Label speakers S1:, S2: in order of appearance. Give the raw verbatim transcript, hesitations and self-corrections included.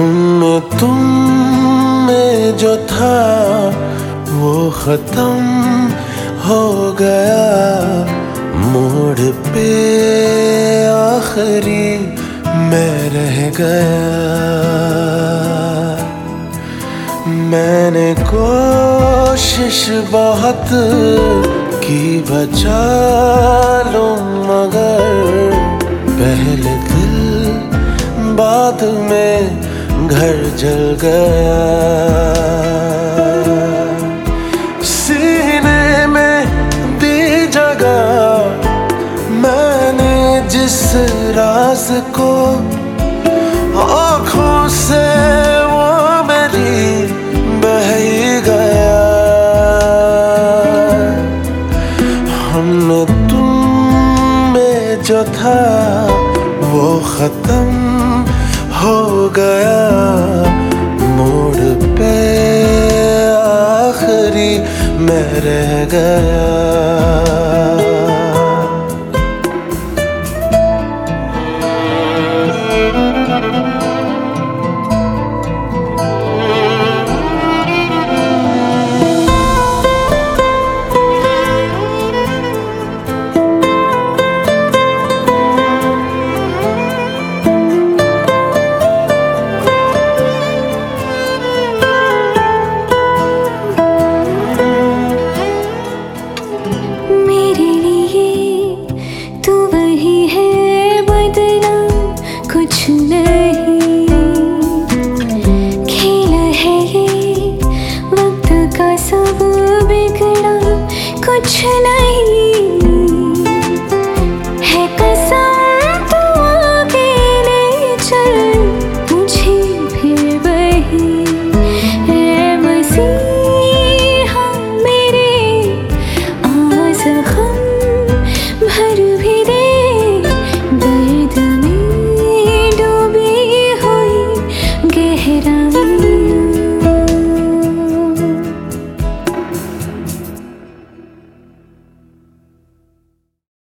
S1: हम तुम में जो था वो खत्म हो गया, मोड़ पे आखिरी मैं रह गया। मैंने कोशिश बहुत की बचा लूं, मगर पहले दिल बाद में घर जल गया। सीने में दी जगह मैंने जिस राज को, आँखों से वो मेरी बह ही गया। हमने तुम में जो था वो खत्म हो गया, मोड़ पे आखिरी मैं रह गया।
S2: कुछ